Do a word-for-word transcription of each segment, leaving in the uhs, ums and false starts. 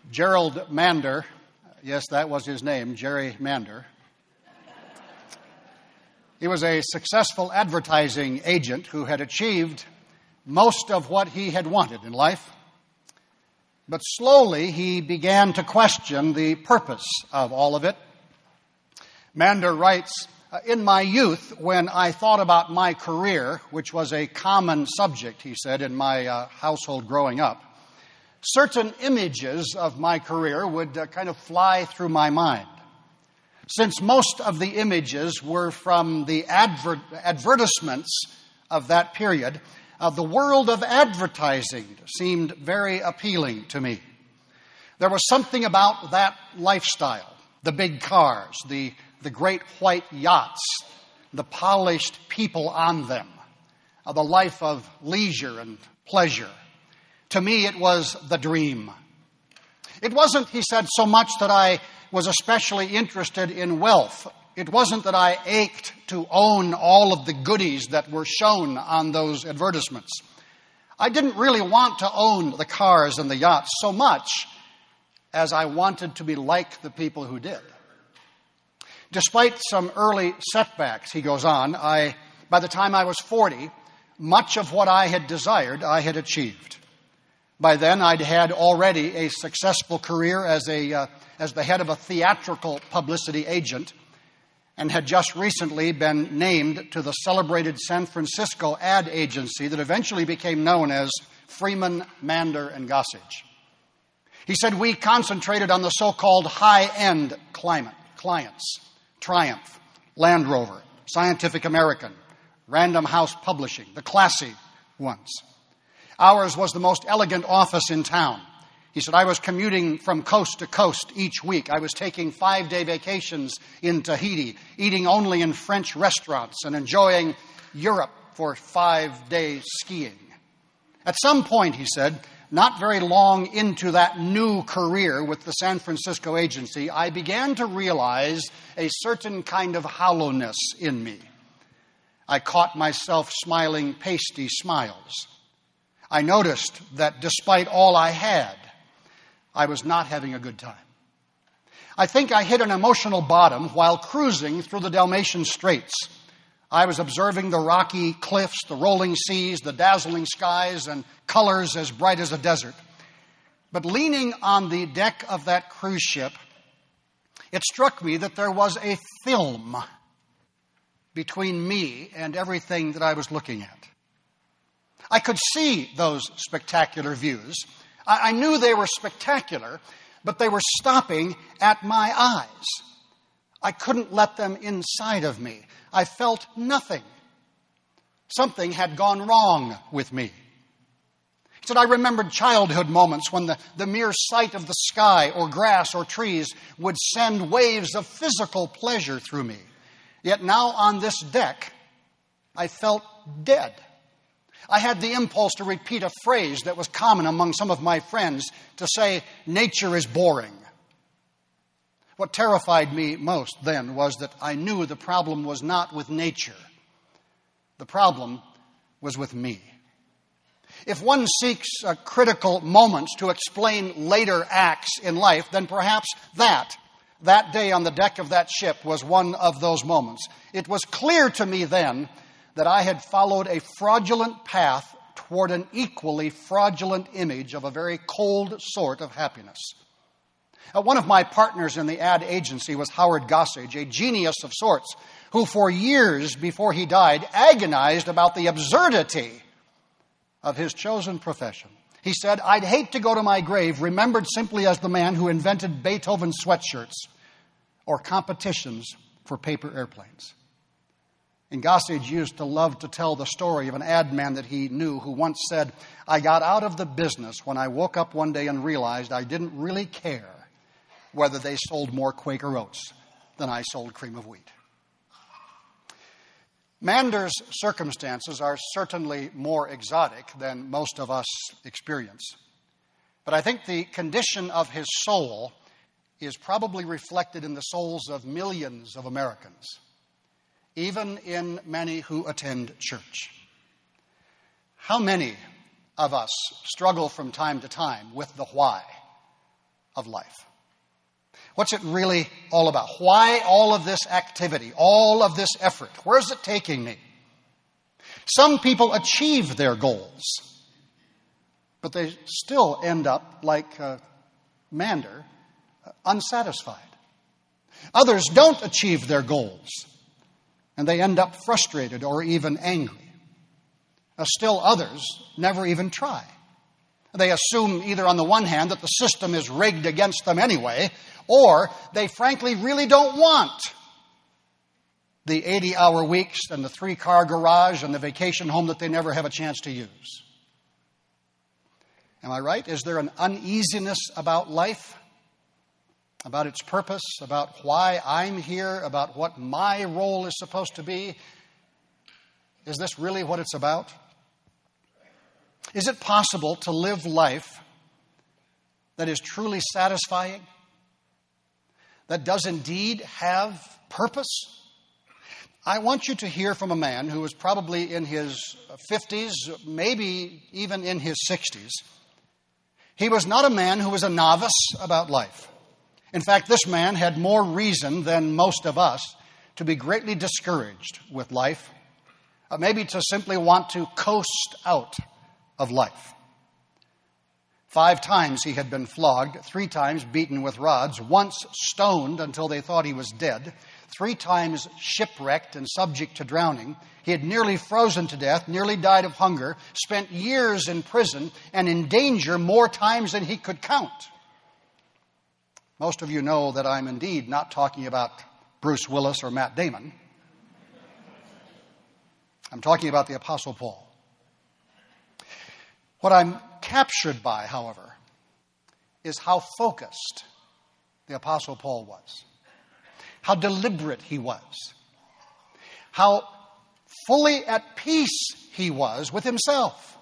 Gerald Mander, yes, that was his name, Jerry Mander. He was a successful advertising agent who had achieved most of what he had wanted in life. But slowly he began to question the purpose of all of it. Mander writes, "In my youth, when I thought about my career, which was a common subject," he said, in my uh, household growing up, certain images of my career would uh, kind of fly through my mind. Since most of the images were from the adver- advertisements of that period, uh, the world of advertising seemed very appealing to me. There was something about that lifestyle, the big cars, the, the great white yachts, the polished people on them, uh, the life of leisure and pleasure. To me, it was the dream. It wasn't, he said, so much that I was especially interested in wealth. It wasn't that I ached to own all of the goodies that were shown on those advertisements. I didn't really want to own the cars and the yachts so much as I wanted to be like the people who did. Despite some early setbacks, he goes on, I, by the time I was forty, much of what I had desired, I had achieved. By then, I'd had already a successful career as a uh, as the head of a theatrical publicity agent and had just recently been named to the celebrated San Francisco ad agency that eventually became known as Freeman, Mander, and Gossage. He said, we concentrated on the so-called high-end climate, clients, Triumph, Land Rover, Scientific American, Random House Publishing, the classy ones. Ours was the most elegant office in town. He said, I was commuting from coast to coast each week. I was taking five-day vacations in Tahiti, eating only in French restaurants, and enjoying Europe for five days skiing. At some point, he said, not very long into that new career with the San Francisco agency, I began to realize a certain kind of hollowness in me. I caught myself smiling pasty smiles. I noticed that despite all I had, I was not having a good time. I think I hit an emotional bottom while cruising through the Dalmatian Straits. I was observing the rocky cliffs, the rolling seas, the dazzling skies, and colors as bright as a desert. But leaning on the deck of that cruise ship, it struck me that there was a film between me and everything that I was looking at. I could see those spectacular views. I knew they were spectacular, but they were stopping at my eyes. I couldn't let them inside of me. I felt nothing. Something had gone wrong with me. He said, I remembered childhood moments when the, the mere sight of the sky or grass or trees would send waves of physical pleasure through me. Yet now on this deck, I felt dead. I had the impulse to repeat a phrase that was common among some of my friends, to say, nature is boring. What terrified me most then was that I knew the problem was not with nature. The problem was with me. If one seeks uh, critical moments to explain later acts in life, then perhaps that, that day on the deck of that ship was one of those moments. It was clear to me then that I had followed a fraudulent path toward an equally fraudulent image of a very cold sort of happiness. Uh, one of my partners in the ad agency was Howard Gossage, a genius of sorts, who for years before he died agonized about the absurdity of his chosen profession. He said, I'd hate to go to my grave remembered simply as the man who invented Beethoven sweatshirts or competitions for paper airplanes. And Gossage used to love to tell the story of an ad man that he knew who once said, I got out of the business when I woke up one day and realized I didn't really care whether they sold more Quaker Oats than I sold cream of wheat. Mander's circumstances are certainly more exotic than most of us experience. But I think the condition of his soul is probably reflected in the souls of millions of Americans, even in many who attend church. How many of us struggle from time to time with the why? of life? What's it really all about? Why all of this activity, all of this effort? Where's it taking me? Some people achieve their goals, but they still end up like uh, Mander, uh, unsatisfied. Others don't achieve their goals, and they end up frustrated or even angry. Uh, still others never even try. They assume either on the one hand that the system is rigged against them anyway, or they frankly really don't want the eighty-hour weeks and the three-car garage and the vacation home that they never have a chance to use. Am I right? Is there an uneasiness about life, about its purpose, about why I'm here, about what my role is supposed to be? Is this really what it's about? Is it possible to live life that is truly satisfying, that does indeed have purpose? I want you to hear from a man who was probably in his fifties, maybe even in his sixties. He was not a man who was a novice about life. In fact, this man had more reason than most of us to be greatly discouraged with life, uh, maybe to simply want to coast out of life. Five times he had been flogged, three times beaten with rods, once stoned until they thought he was dead, three times shipwrecked and subject to drowning. He had nearly frozen to death, nearly died of hunger, spent years in prison, and in danger more times than he could count. Most of you know that I'm indeed not talking about Bruce Willis or Matt Damon. I'm talking about the Apostle Paul. What I'm captured by, however, is how focused the Apostle Paul was, how deliberate he was, how fully at peace he was with himself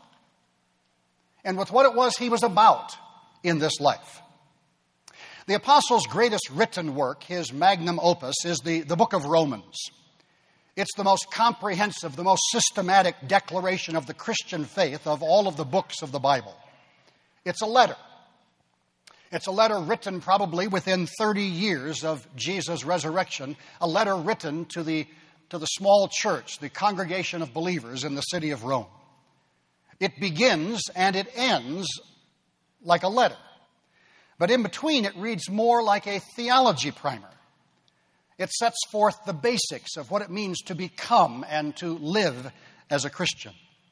and with what it was he was about in this life. The Apostle's greatest written work, his magnum opus, is the, the book of Romans. It's the most comprehensive, the most systematic declaration of the Christian faith of all of the books of the Bible. It's a letter. It's a letter written probably within thirty years of Jesus' resurrection, a letter written to the, to the small church, the congregation of believers in the city of Rome. It begins and it ends like a letter. But in between, it reads more like a theology primer. It sets forth the basics of what it means to become and to live as a Christian.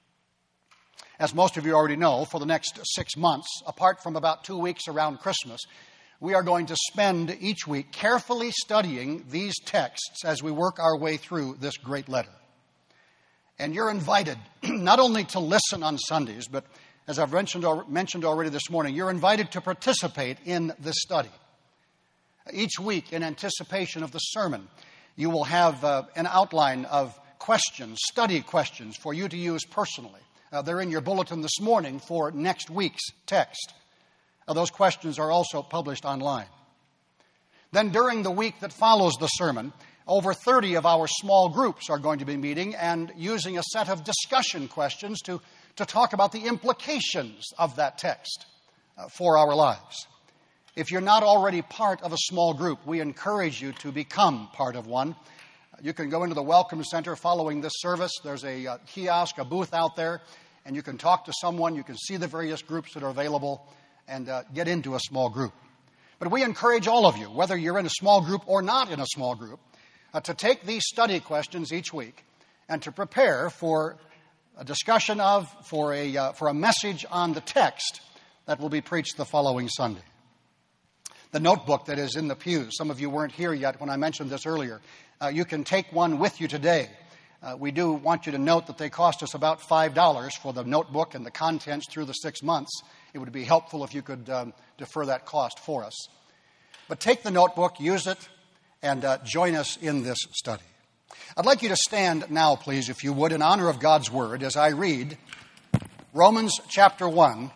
As most of you already know, for the next six months, apart from about two weeks around Christmas, we are going to spend each week carefully studying these texts as we work our way through this great letter. And you're invited not only to listen on Sundays, but as I've mentioned, mentioned already this morning, you're invited to participate in this study. Each week, in anticipation of the sermon, you will have uh, an outline of questions, study questions for you to use personally. Uh, they're in your bulletin this morning for next week's text. Uh, those questions are also published online. Then during the week that follows the sermon, over thirty of our small groups are going to be meeting and using a set of discussion questions to, to talk about the implications of that text uh, for our lives. If you're not already part of a small group, we encourage you to become part of one. You can go into the Welcome Center following this service. There's a uh, kiosk, a booth out there, and you can talk to someone. You can see the various groups that are available and uh, get into a small group. But we encourage all of you, whether you're in a small group or not in a small group, uh, to take these study questions each week and to prepare for a discussion of, for a, uh, for a message on the text that will be preached the following Sunday. The notebook that is in the pews, some of you weren't here yet when I mentioned this earlier. Uh, you can take one with you today. Uh, we do want you to note that they cost us about five dollars for the notebook and the contents through the six months. It would be helpful if you could um, defer that cost for us. But take the notebook, use it, and uh, join us in this study. I'd like you to stand now, please, if you would, in honor of God's Word as I read Romans chapter one,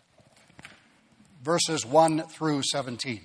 verses one through seventeen.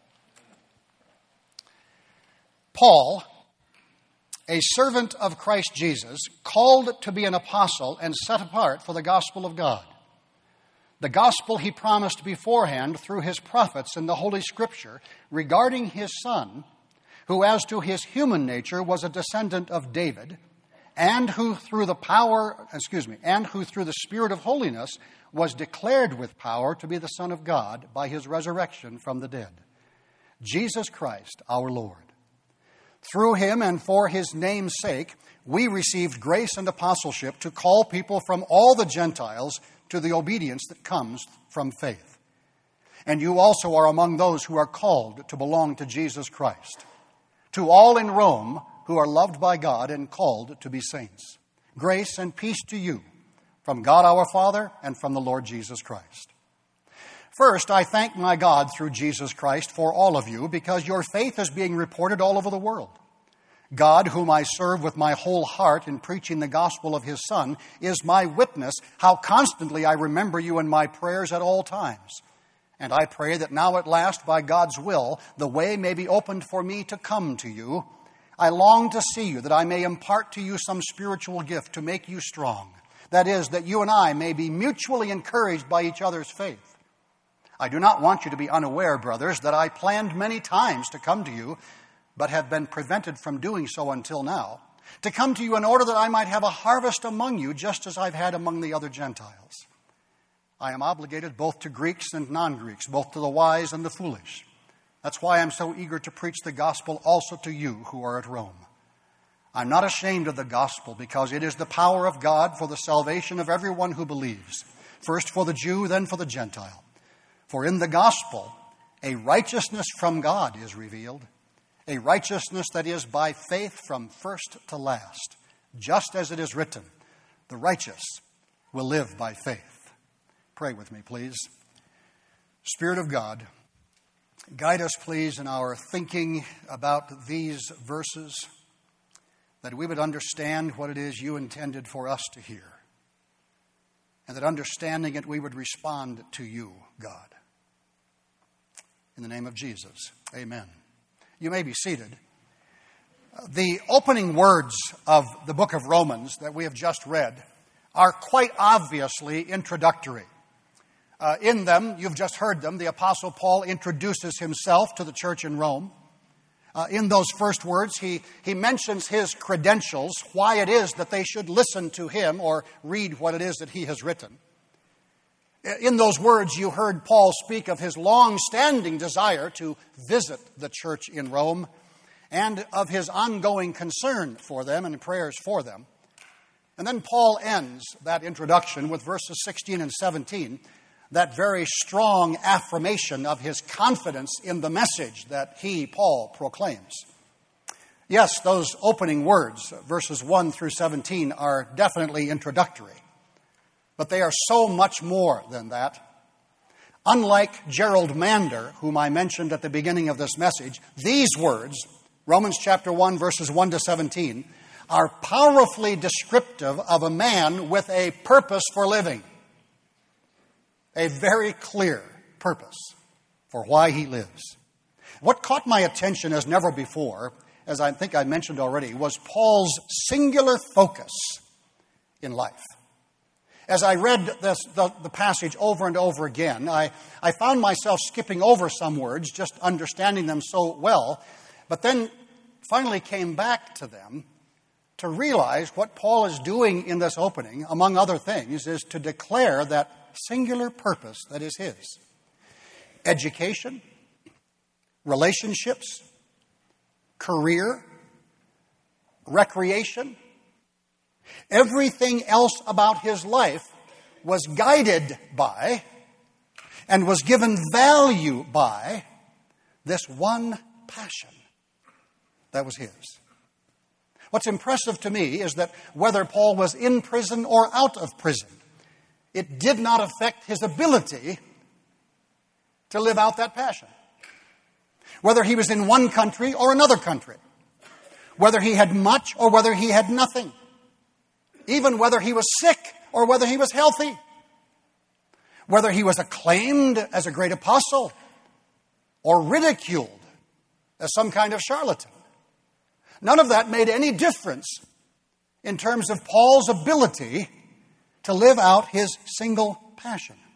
Paul, a servant of Christ Jesus, called to be an apostle and set apart for the gospel of God, the gospel he promised beforehand through his prophets in the Holy Scripture regarding his Son, who as to his human nature was a descendant of David, and who through the power, excuse me, and who through the Spirit of holiness was declared with power to be the Son of God by his resurrection from the dead. Jesus Christ, our Lord. Through him and for his name's sake, we received grace and apostleship to call people from all the Gentiles to the obedience that comes from faith. And you also are among those who are called to belong to Jesus Christ. To all in Rome who are loved by God and called to be saints. Grace and peace to you from God our Father and from the Lord Jesus Christ. First, I thank my God through Jesus Christ for all of you, because your faith is being reported all over the world. God, whom I serve with my whole heart in preaching the gospel of his Son, is my witness how constantly I remember you in my prayers at all times. And I pray that now at last, by God's will, the way may be opened for me to come to you. I long to see you, that I may impart to you some spiritual gift to make you strong. That is, that you and I may be mutually encouraged by each other's faith. I do not want you to be unaware, brothers, that I planned many times to come to you, but have been prevented from doing so until now, to come to you in order that I might have a harvest among you, just as I've had among the other Gentiles. I am obligated both to Greeks and non-Greeks, both to the wise and the foolish. That's why I'm so eager to preach the gospel also to you who are at Rome. I'm not ashamed of the gospel, because it is the power of God for the salvation of everyone who believes, first for the Jew, then for the Gentile. For in the gospel, a righteousness from God is revealed, a righteousness that is by faith from first to last, just as it is written, the righteous will live by faith. Pray with me, please. Spirit of God, guide us, please, in our thinking about these verses, that we would understand what it is you intended for us to hear, and that understanding it, we would respond to you, God. In the name of Jesus, amen. You may be seated. The opening words of the book of Romans that we have just read are quite obviously introductory. Uh, in them, you've just heard them, the Apostle Paul introduces himself to the church in Rome. Uh, in those first words, he, he mentions his credentials, why it is that they should listen to him or read what it is that he has written. In those words, you heard Paul speak of his long-standing desire to visit the church in Rome and of his ongoing concern for them and prayers for them. And then Paul ends that introduction with verses sixteen and seventeen, that very strong affirmation of his confidence in the message that he, Paul, proclaims. Yes, those opening words, verses one through seventeen, are definitely introductory. But they are so much more than that. Unlike Gerald Mander, whom I mentioned at the beginning of this message, these words, Romans chapter one, verses one to seventeen, are powerfully descriptive of a man with a purpose for living. A very clear purpose for why he lives. What caught my attention as never before, as I think I mentioned already, was Paul's singular focus in life. As I read this, the, the passage over and over again, I, I found myself skipping over some words, just understanding them so well, but then finally came back to them to realize what Paul is doing in this opening, among other things, is to declare that singular purpose that is his. Education, relationships, career, recreation, everything else about his life was guided by and was given value by this one passion that was his. What's impressive to me is that whether Paul was in prison or out of prison, it did not affect his ability to live out that passion. Whether he was in one country or another country, whether he had much or whether he had nothing, even whether he was sick or whether he was healthy, whether he was acclaimed as a great apostle or ridiculed as some kind of charlatan. None of that made any difference in terms of Paul's ability to live out his single passion.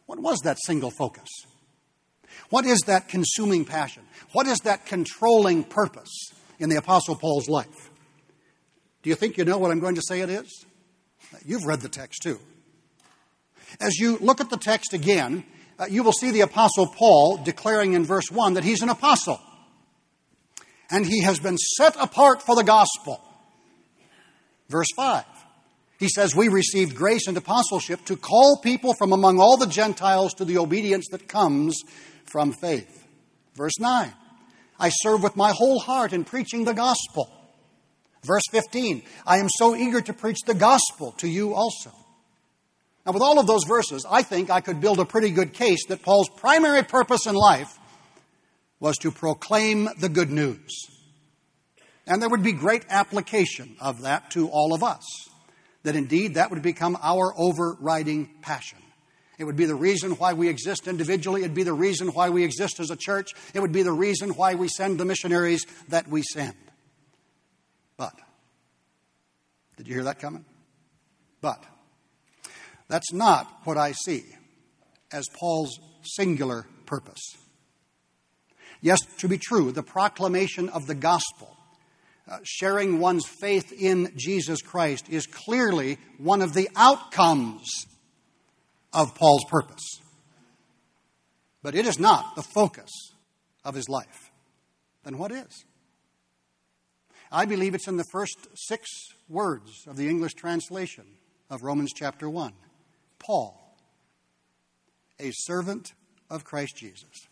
What was that single focus? What is that consuming passion? What is that controlling purpose in the Apostle Paul's life? Do you think you know what I'm going to say it is? You've read the text too. As you look at the text again, uh, you will see the Apostle Paul declaring in verse one that he's an apostle. And he has been set apart for the gospel. Verse five, he says, we received grace and apostleship to call people from among all the Gentiles to the obedience that comes from faith. Verse nine, I serve with my whole heart in preaching the gospel. Verse fifteen, I am so eager to preach the gospel to you also. Now, with all of those verses, I think I could build a pretty good case that Paul's primary purpose in life was to proclaim the good news. And there would be great application of that to all of us. That indeed, that would become our overriding passion. It would be the reason why we exist individually. It would be the reason why we exist as a church. It would be the reason why we send the missionaries that we send. But, did you hear that coming? But, that's not what I see as Paul's singular purpose. Yes, to be true, the proclamation of the gospel, uh, sharing one's faith in Jesus Christ, is clearly one of the outcomes of Paul's purpose. But it is not the focus of his life. Then what is? I believe it's in the first six words of the English translation of Romans chapter one. Paul, a servant of Christ Jesus.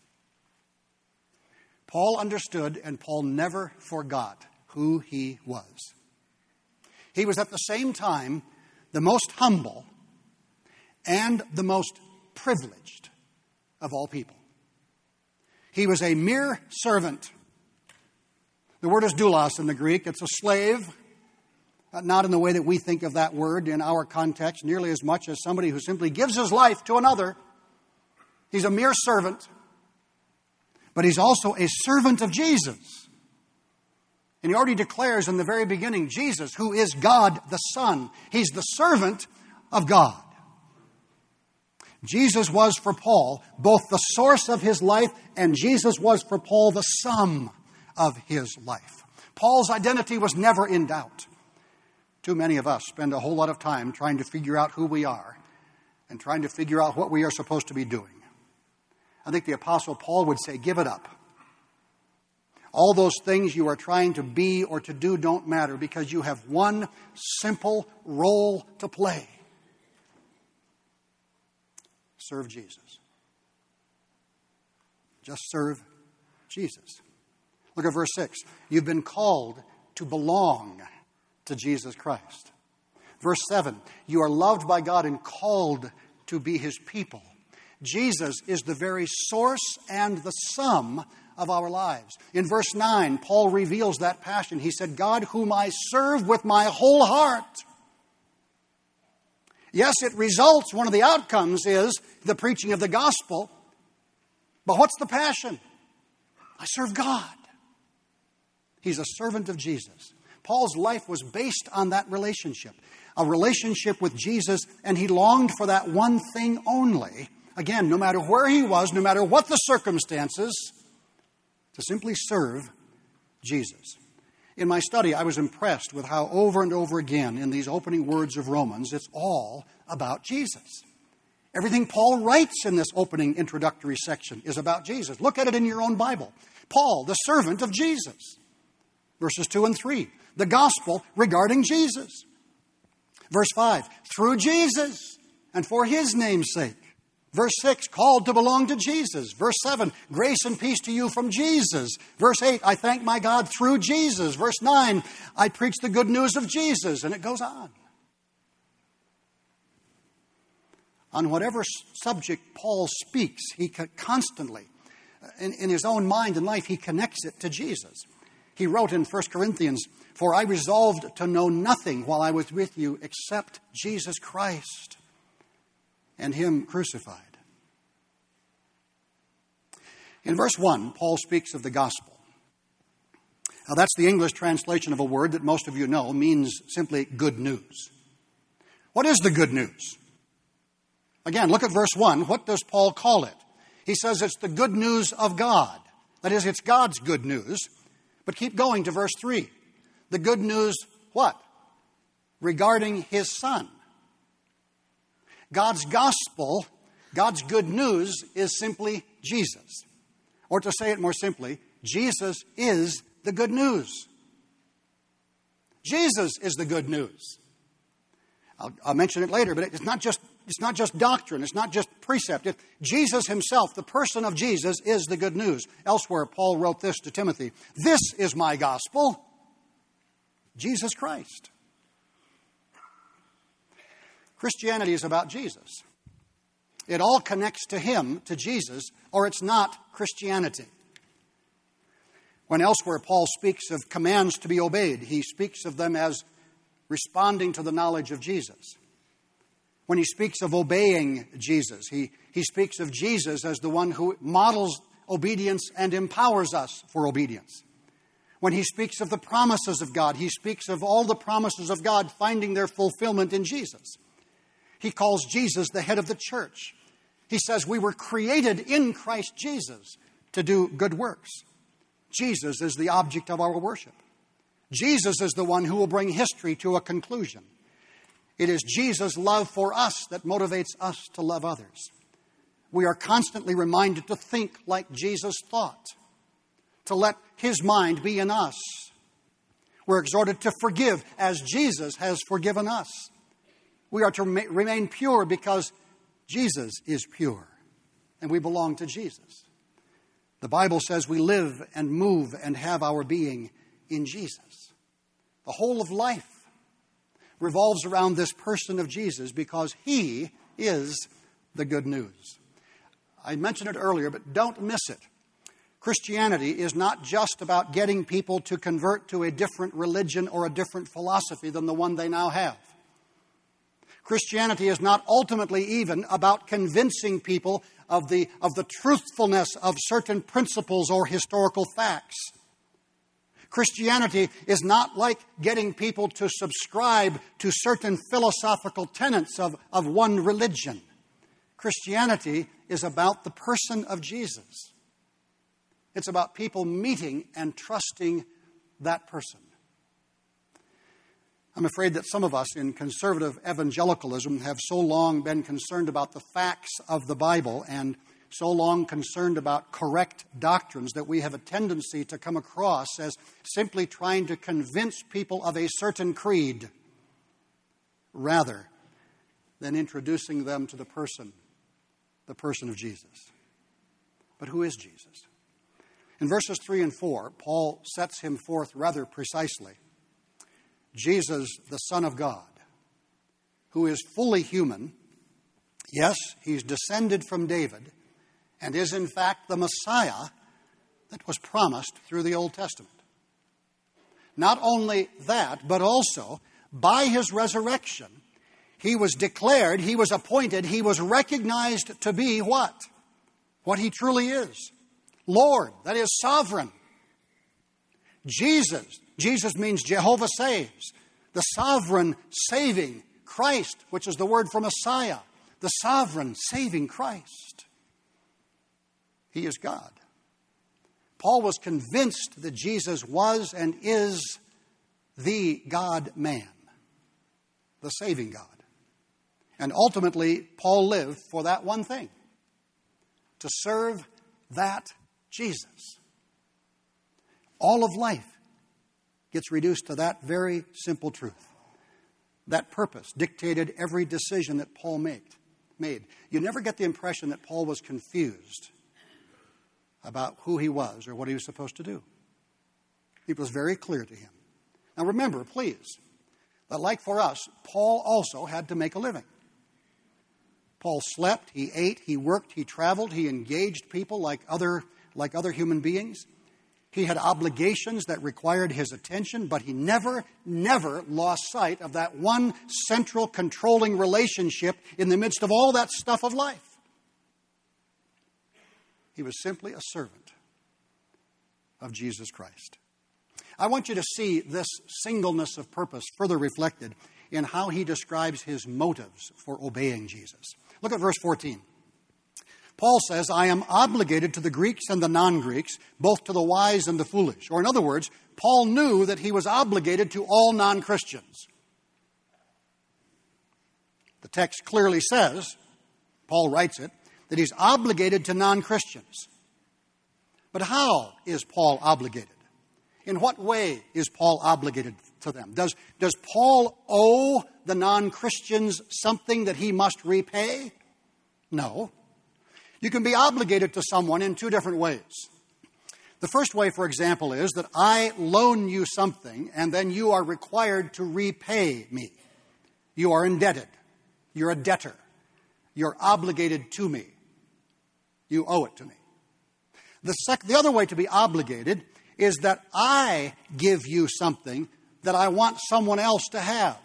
Paul understood and Paul never forgot who he was. He was at the same time the most humble and the most privileged of all people. He was a mere servant. The word is doulos in the Greek. It's a slave, not in the way that we think of that word in our context, nearly as much as somebody who simply gives his life to another. He's a mere servant, but he's also a servant of Jesus. And he already declares in the very beginning, Jesus, who is God the Son, he's the servant of God. Jesus was for Paul both the source of his life, and Jesus was for Paul the sum of his life. Paul's identity was never in doubt. Too many of us spend a whole lot of time trying to figure out who we are and trying to figure out what we are supposed to be doing. I think the Apostle Paul would say, give it up. All those things you are trying to be or to do don't matter because you have one simple role to play. Serve Jesus. Just serve Jesus. Look at verse six. You've been called to belong to Jesus Christ. Verse seven. You are loved by God and called to be His people. Jesus is the very source and the sum of our lives. In verse nine, Paul reveals that passion. He said, God whom I serve with my whole heart. Yes, it results, one of the outcomes is the preaching of the gospel. But what's the passion? I serve God. He's a servant of Jesus. Paul's life was based on that relationship. A relationship with Jesus, and he longed for that one thing only. Again, no matter where he was, no matter what the circumstances, to simply serve Jesus. In my study, I was impressed with how over and over again in these opening words of Romans, it's all about Jesus. Everything Paul writes in this opening introductory section is about Jesus. Look at it in your own Bible. Paul, the servant of Jesus. Verses two and three. The gospel regarding Jesus. Verse five. Through Jesus and for His name's sake. Verse six, called to belong to Jesus. Verse seven, grace and peace to you from Jesus. Verse eight, I thank my God through Jesus. Verse nine, I preach the good news of Jesus. And it goes on. On whatever subject Paul speaks, he constantly, in, in his own mind and life, he connects it to Jesus. He wrote in First Corinthians, for I resolved to know nothing while I was with you except Jesus Christ and Him crucified. In verse one, Paul speaks of the gospel. Now that's the English translation of a word that most of you know means simply good news. What is the good news? Again, look at verse one. What does Paul call it? He says it's the good news of God. That is, it's God's good news. But keep going to verse three. The good news, what? Regarding his Son. God's gospel, God's good news is simply Jesus. Or to say it more simply, Jesus is the good news. Jesus is the good news. I'll, I'll mention it later, but it's not just it's not just doctrine, it's not just precept. It, Jesus himself, the person of Jesus, is the good news. Elsewhere, Paul wrote this to Timothy: "This is my gospel, Jesus Christ." Christianity is about Jesus. It all connects to him, to Jesus, or it's not Christianity. When elsewhere Paul speaks of commands to be obeyed, he speaks of them as responding to the knowledge of Jesus. When he speaks of obeying Jesus, he, he speaks of Jesus as the one who models obedience and empowers us for obedience. When he speaks of the promises of God, he speaks of all the promises of God finding their fulfillment in Jesus. He calls Jesus the head of the church. He says we were created in Christ Jesus to do good works. Jesus is the object of our worship. Jesus is the one who will bring history to a conclusion. It is Jesus' love for us that motivates us to love others. We are constantly reminded to think like Jesus thought, to let his mind be in us. We're exhorted to forgive as Jesus has forgiven us. We are to remain pure because Jesus is pure, and we belong to Jesus. The Bible says we live and move and have our being in Jesus. The whole of life revolves around this person of Jesus because he is the good news. I mentioned it earlier, but don't miss it. Christianity is not just about getting people to convert to a different religion or a different philosophy than the one they now have. Christianity is not ultimately even about convincing people of the, of the truthfulness of certain principles or historical facts. Christianity is not like getting people to subscribe to certain philosophical tenets of, of one religion. Christianity is about the person of Jesus. It's about people meeting and trusting that person. I'm afraid that some of us in conservative evangelicalism have so long been concerned about the facts of the Bible and so long concerned about correct doctrines that we have a tendency to come across as simply trying to convince people of a certain creed rather than introducing them to the person, the person of Jesus. But who is Jesus? In verses three and four, Paul sets him forth rather precisely. Jesus, the Son of God, who is fully human. Yes, he's descended from David and is in fact the Messiah that was promised through the Old Testament. Not only that, but also by his resurrection, he was declared, he was appointed, he was recognized to be what? What he truly is. Lord, that is sovereign. Jesus, Jesus means Jehovah saves. The sovereign saving Christ, which is the word for Messiah. The sovereign saving Christ. He is God. Paul was convinced that Jesus was and is the God-man, the saving God. And ultimately, Paul lived for that one thing, to serve that Jesus. All of life gets reduced to that very simple truth. That purpose dictated every decision that Paul made. made. You never get the impression that Paul was confused about who he was or what he was supposed to do. It was very clear to him. Now remember, please, that like for us, Paul also had to make a living. Paul slept, he ate, he worked, he traveled, he engaged people like other, like other human beings. He had obligations that required his attention, but he never, never lost sight of that one central controlling relationship in the midst of all that stuff of life. He was simply a servant of Jesus Christ. I want you to see this singleness of purpose further reflected in how he describes his motives for obeying Jesus. Look at verse fourteen. Paul says, I am obligated to the Greeks and the non-Greeks, both to the wise and the foolish. Or in other words, Paul knew that he was obligated to all non-Christians. The text clearly says, Paul writes it, that he's obligated to non-Christians. But how is Paul obligated? In what way is Paul obligated to them? Does, does Paul owe the non-Christians something that he must repay? No. You can be obligated to someone in two different ways. The first way, for example, is that I loan you something and then you are required to repay me. You are indebted. You're a debtor. You're obligated to me. You owe it to me. The, sec- the other way to be obligated is that I give you something that I want someone else to have.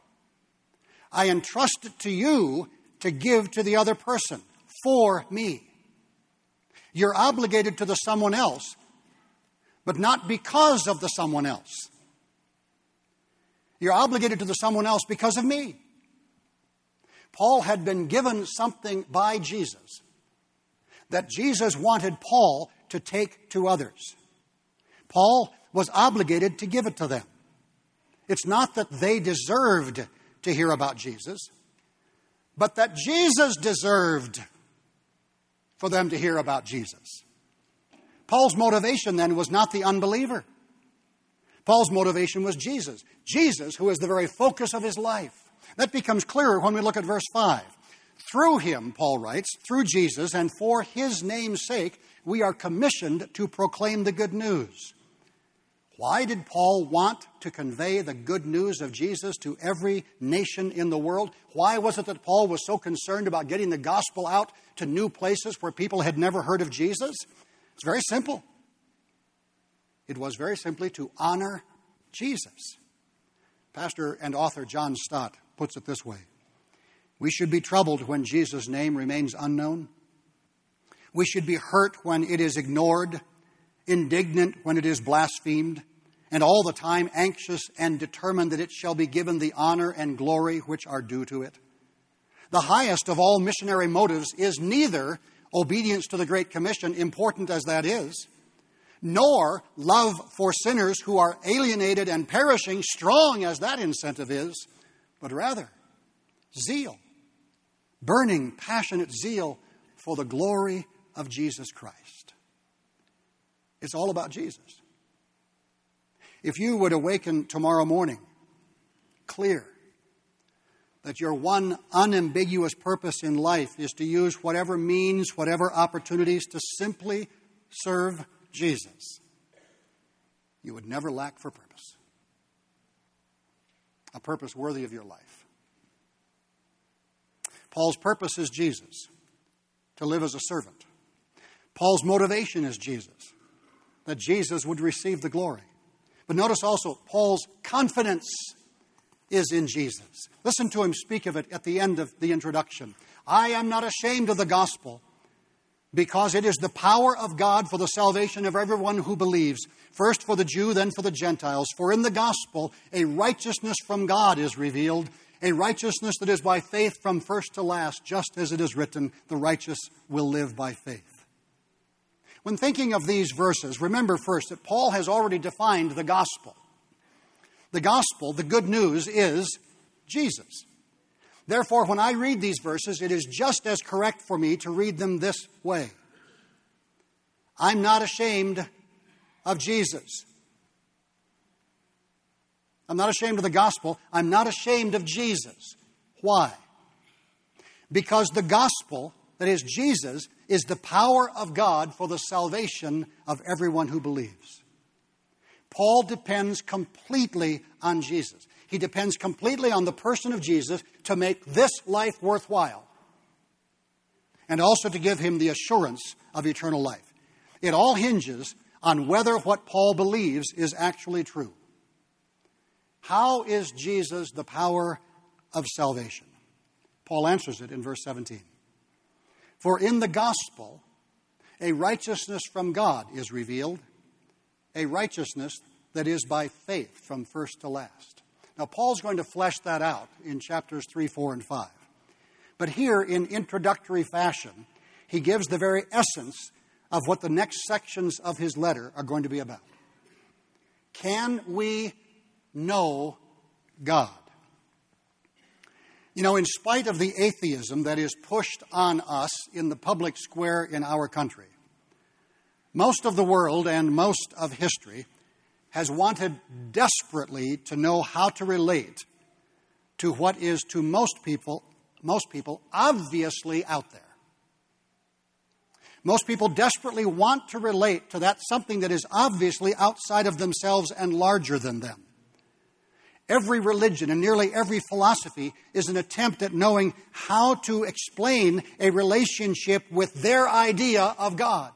I entrust it to you to give to the other person for me. You're obligated to the someone else, but not because of the someone else. You're obligated to the someone else because of me. Paul had been given something by Jesus that Jesus wanted Paul to take to others. Paul was obligated to give it to them. It's not that they deserved to hear about Jesus, but that Jesus deserved for them to hear about Jesus. Paul's motivation then was not the unbeliever. Paul's motivation was Jesus. Jesus, who is the very focus of his life. That becomes clearer when we look at verse five. Through him, Paul writes, through Jesus and for his name's sake, we are commissioned to proclaim the good news. Why did Paul want to convey the good news of Jesus to every nation in the world? Why was it that Paul was so concerned about getting the gospel out to new places where people had never heard of Jesus? It's very simple. It was very simply to honor Jesus. Pastor and author John Stott puts it this way. We should be troubled when Jesus' name remains unknown. We should be hurt when it is ignored, indignant when it is blasphemed, and all the time anxious and determined that it shall be given the honor and glory which are due to it. The highest of all missionary motives is neither obedience to the Great Commission, important as that is, nor love for sinners who are alienated and perishing, strong as that incentive is, but rather zeal, burning, passionate zeal for the glory of Jesus Christ. It's all about Jesus. If you would awaken tomorrow morning clear that your one unambiguous purpose in life is to use whatever means, whatever opportunities to simply serve Jesus, you would never lack for purpose. A purpose worthy of your life. Paul's purpose is Jesus, to live as a servant. Paul's motivation is Jesus, that Jesus would receive the glory. But notice also, Paul's confidence is in Jesus. Listen to him speak of it at the end of the introduction. I am not ashamed of the gospel, because it is the power of God for the salvation of everyone who believes, first for the Jew, then for the Gentiles. For in the gospel, a righteousness from God is revealed, a righteousness that is by faith from first to last, just as it is written, the righteous will live by faith. When thinking of these verses, remember first that Paul has already defined the gospel. The gospel, the good news, is Jesus. Therefore, when I read these verses, it is just as correct for me to read them this way. I'm not ashamed of Jesus. I'm not ashamed of the gospel. I'm not ashamed of Jesus. Why? Because the gospel, that is Jesus, is the power of God for the salvation of everyone who believes. Paul depends completely on Jesus. He depends completely on the person of Jesus to make this life worthwhile, and also to give him the assurance of eternal life. It all hinges on whether what Paul believes is actually true. How is Jesus the power of salvation? Paul answers it in verse seventeen. For in the gospel, a righteousness from God is revealed, a righteousness that is by faith from first to last. Now, Paul's going to flesh that out in chapters three, four, and five. But here, in introductory fashion, he gives the very essence of what the next sections of his letter are going to be about. Can we know God? You know, in spite of the atheism that is pushed on us in the public square in our country, most of the world and most of history has wanted desperately to know how to relate to what is to most people, most people obviously out there. Most people desperately want to relate to that something that is obviously outside of themselves and larger than them. Every religion and nearly every philosophy is an attempt at knowing how to explain a relationship with their idea of God.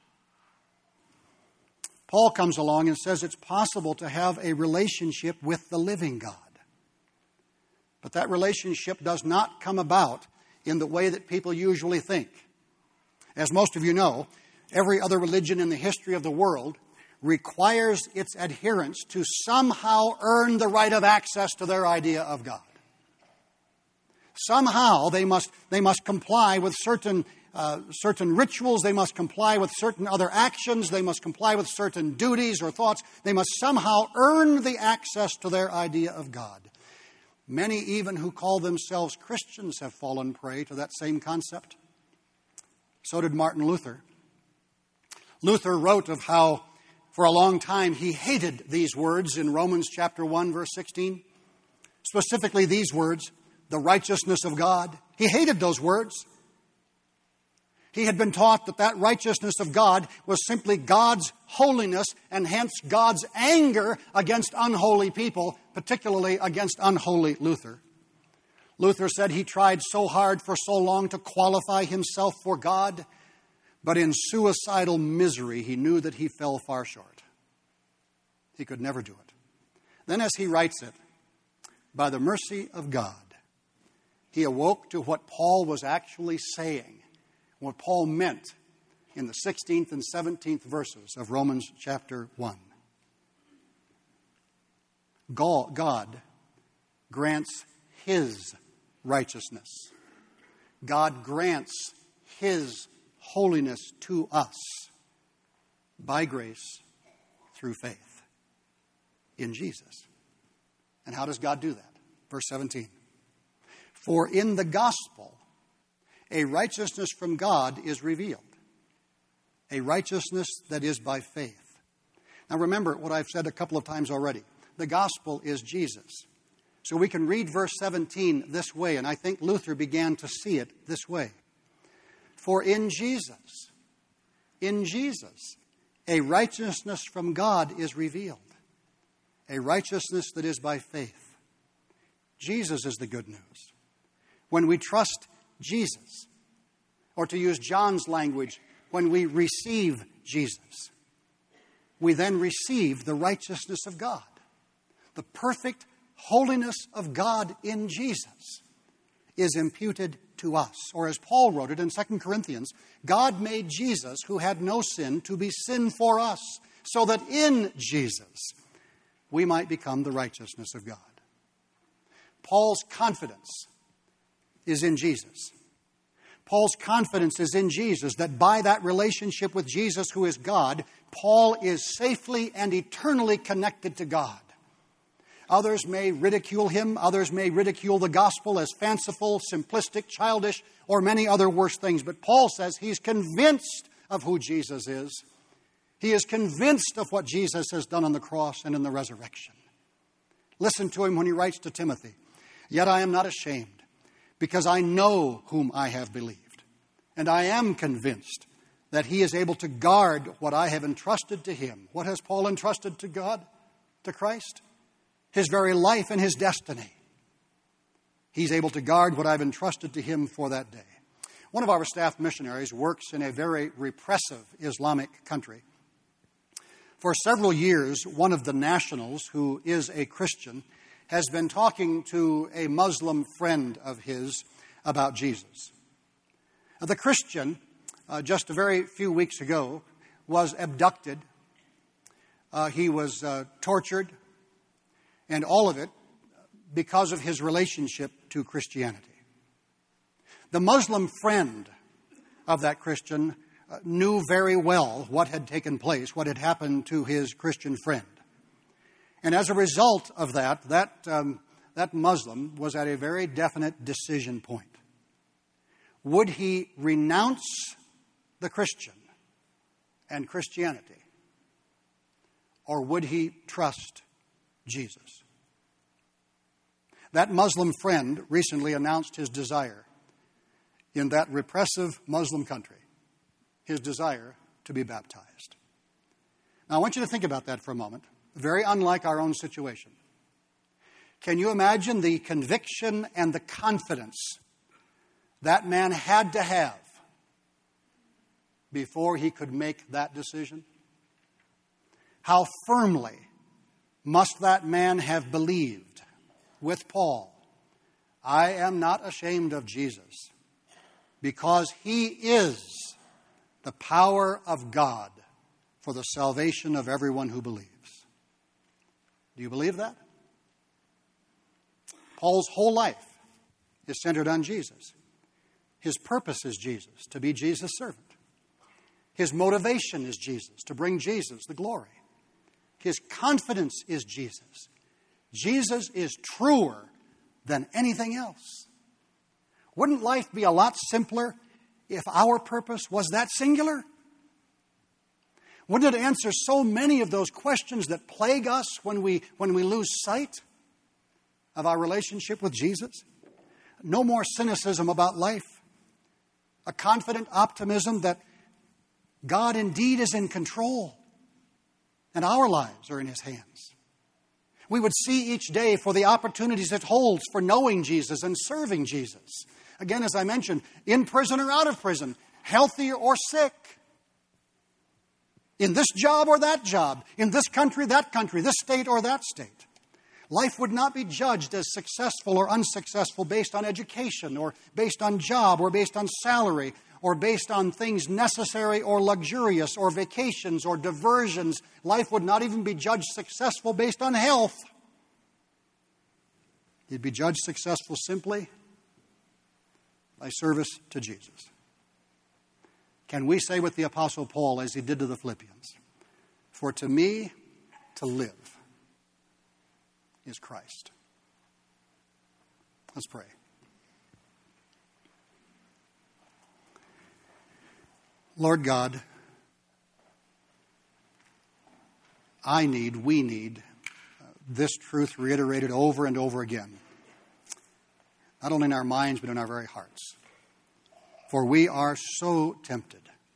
Paul comes along and says it's possible to have a relationship with the living God. But that relationship does not come about in the way that people usually think. As most of you know, every other religion in the history of the world requires its adherents to somehow earn the right of access to their idea of God. Somehow they must, they must comply with certain, uh, certain rituals, they must comply with certain other actions, they must comply with certain duties or thoughts. They must somehow earn the access to their idea of God. Many even who call themselves Christians have fallen prey to that same concept. So did Martin Luther. Luther wrote of how for a long time he hated these words in Romans chapter one, verse sixteen. Specifically these words, the righteousness of God. He hated those words. He had been taught that that righteousness of God was simply God's holiness and hence God's anger against unholy people, particularly against unholy Luther. Luther said he tried so hard for so long to qualify himself for God, but in suicidal misery he knew that he fell far short. He could never do it. Then as he writes it, by the mercy of God, he awoke to what Paul was actually saying, what Paul meant in the sixteenth and seventeenth verses of Romans chapter one. God grants His righteousness. God grants His holiness to us by grace through faith in Jesus. And how does God do that? Verse seventeen. For in the gospel, a righteousness from God is revealed, a righteousness that is by faith. Now remember what I've said a couple of times already. The gospel is Jesus. So we can read verse seventeen this way, and I think Luther began to see it this way. For in Jesus, in Jesus, a righteousness from God is revealed, a righteousness that is by faith. Jesus is the good news. When we trust Jesus, or to use John's language, when we receive Jesus, we then receive the righteousness of God. The perfect holiness of God in Jesus is imputed to us. Or as Paul wrote it in Second Corinthians, God made Jesus, who had no sin, to be sin for us, so that in Jesus we might become the righteousness of God. Paul's confidence is in Jesus. Paul's confidence is in Jesus, that by that relationship with Jesus, who is God, Paul is safely and eternally connected to God. Others may ridicule him. Others may ridicule the gospel as fanciful, simplistic, childish, or many other worse things. But Paul says he's convinced of who Jesus is. He is convinced of what Jesus has done on the cross and in the resurrection. Listen to him when he writes to Timothy. Yet I am not ashamed, because I know whom I have believed. And I am convinced that he is able to guard what I have entrusted to him. What has Paul entrusted to God, to Christ? His very life and his destiny. He's able to guard what I've entrusted to him for that day. One of our staff missionaries works in a very repressive Islamic country. For several years, one of the nationals, who is a Christian, has been talking to a Muslim friend of his about Jesus. The Christian, uh, just a very few weeks ago, was abducted. Uh, he was uh, tortured. And all of it because of his relationship to Christianity. The Muslim friend of that Christian uh, knew very well what had taken place, what had happened to his Christian friend. And as a result of that, that, um, that Muslim was at a very definite decision point. Would he renounce the Christian and Christianity, or would he trust Jesus? That Muslim friend recently announced his desire in that repressive Muslim country, his desire to be baptized. Now, I want you to think about that for a moment. Very unlike our own situation. Can you imagine the conviction and the confidence that man had to have before he could make that decision? How firmly must that man have believed with Paul, I am not ashamed of Jesus, because he is the power of God for the salvation of everyone who believes. Do you believe that? Paul's whole life is centered on Jesus. His purpose is Jesus, to be Jesus' servant. His motivation is Jesus, to bring Jesus the glory. His confidence is Jesus. Jesus is truer than anything else. Wouldn't life be a lot simpler if our purpose was that singular? Wouldn't it answer so many of those questions that plague us when we, when we lose sight of our relationship with Jesus? No more cynicism about life. A confident optimism that God indeed is in control and our lives are in his hands. We would see each day for the opportunities it holds for knowing Jesus and serving Jesus. Again, as I mentioned, in prison or out of prison, healthy or sick, in this job or that job, in this country, that country, this state or that state. Life would not be judged as successful or unsuccessful based on education or based on job or based on salary or based on things necessary or luxurious or vacations or diversions. Life would not even be judged successful based on health. It'd be judged successful simply by service to Jesus. Can we say with the Apostle Paul, as he did to the Philippians, for to me to live is Christ. Let's pray. Lord God, I need, we need uh, this truth reiterated over and over again, not only in our minds but in our very hearts. For we are so tempted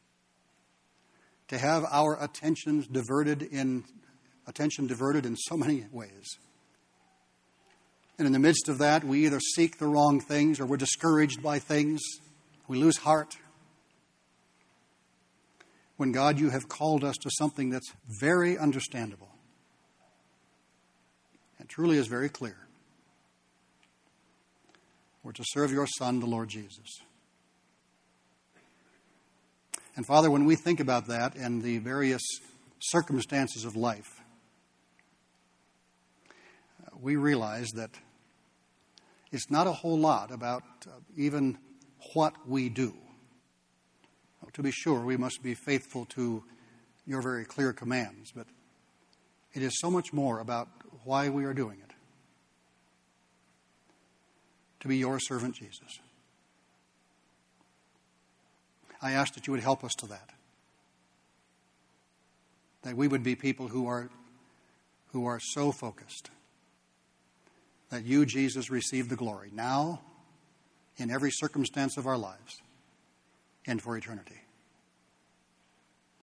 to have our attentions diverted in attention diverted in so many ways. And in the midst of that, we either seek the wrong things or we're discouraged by things. We lose heart. When, God, you have called us to something that's very understandable and truly is very clear. We're to serve your Son, the Lord Jesus. And Father, when we think about that and the various circumstances of life, we realize that it's not a whole lot about uh, even what we do. Well, to be sure, we must be faithful to your very clear commands, but it is so much more about why we are doing it. To be your servant, Jesus. I ask that you would help us to that. That we would be people who are, who are so focused that you, Jesus, receive the glory now, in every circumstance of our lives, and for eternity.